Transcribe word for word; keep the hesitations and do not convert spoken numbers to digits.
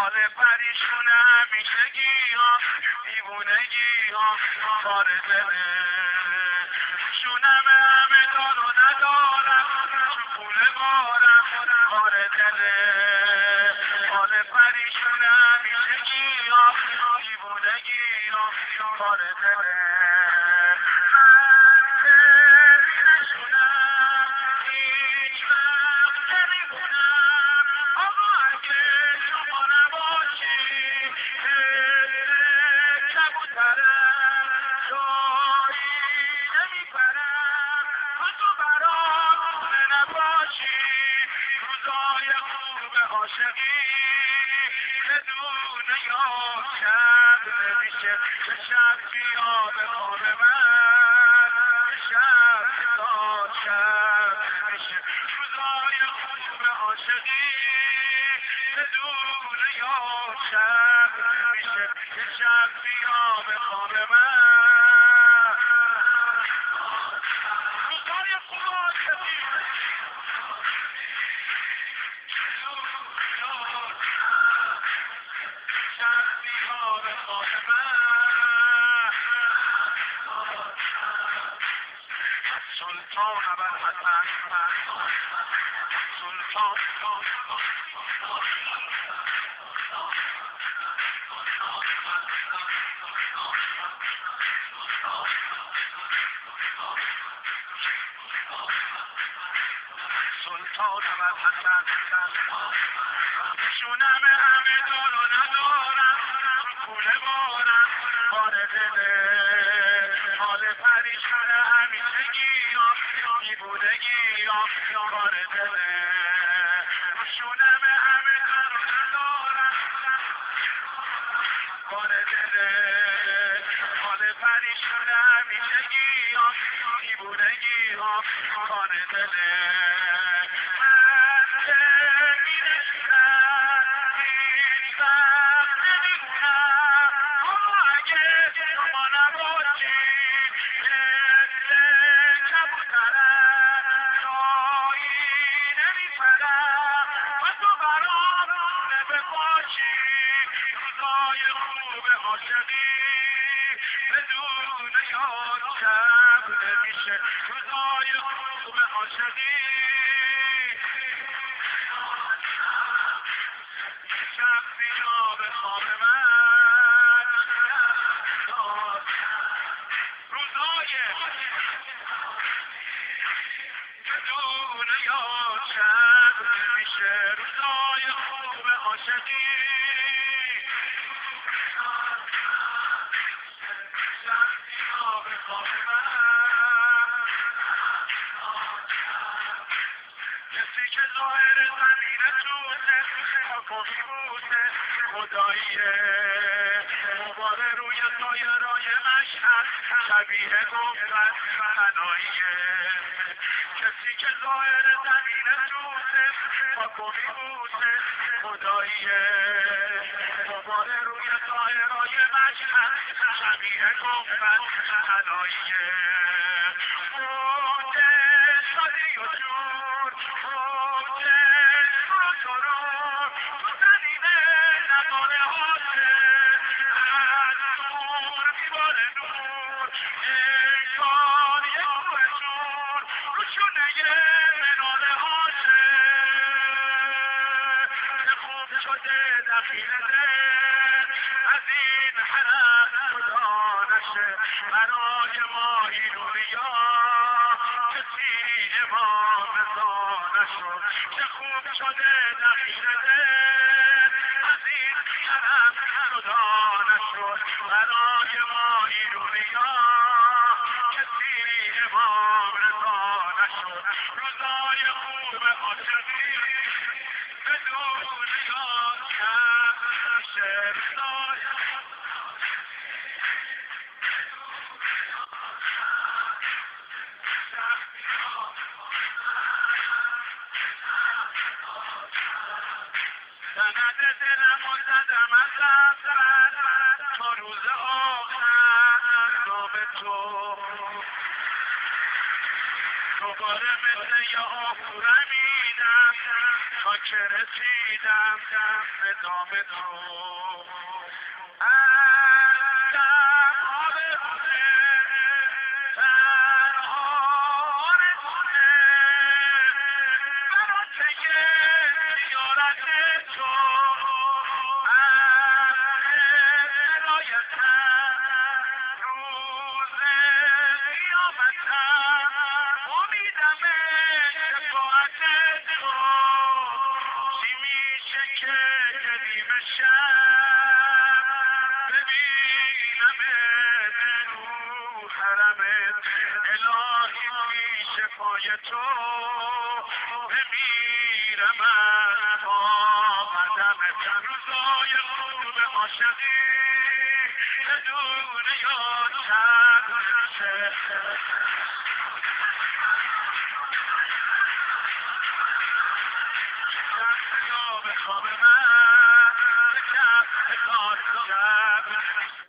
حال پریشون همیشگی ها دیوونگی ها کار دله شونم همه دارو ندارم چون پول بارم کار دله حال پریشون همیشگی ها دیوونگی ها کار دله عاشقی بدون یاد شب نمیشه که شب بیا به خواب من شب داد شب نمیشه روزای خوب عاشقی بدون یاد شب نمیشه که شب بیا به خواب من روزای خوب عاشقی سلطان ابوالحسن سلطان سلطان ابوالحسن شونم همه دارو ندارم پول بارم کار دله حال پریشون همیشگی ها دیوونگی ها کار دله شونم همه دارو ندارم کار دله حال پریشون همیشگی ها دیوونگی ها کار دله بدون یاد شب نمیشه روزای خوب عاشقی شب بیا به خواب من روزای بدون یاد شب نمیشه روزای خوب عاشقی کسی که ظاهر زمین توسه حکمی بوده خداییه مباره روی سایرای مشهد شبیه گفتن فناییه کسی که ظاهر زمین توسه حکمی بوده خداییه مباره روی سایرای مشهد شبیه گفتن فناییه موجه شادی و جور موجه شور و سرور تو زمینه نظاره هاته از نور دیوار نور انگار یک کوه شور رو شونه مناره هاته چه خوب شده دخیل دل از این حرم خدا نشه برای ما ایرونیا کسی امام رضا نشد چه خوب شده دخیل دل از این حرم خدا نشد برای ما ایرونیا کسی امام رضا نشد روزای خوب عاشقی بدون یاد شب نمیشه روزای سند دلم و زدم از لبزن تا روز آخر نام تو دوباره مثل یه آهو رمیدم تا که رسیدم به دام تو الهی پیش پای تو بمیرم از تا قدم روزای خوب عاشقی بدون یاد کرد به خواب من به کف کار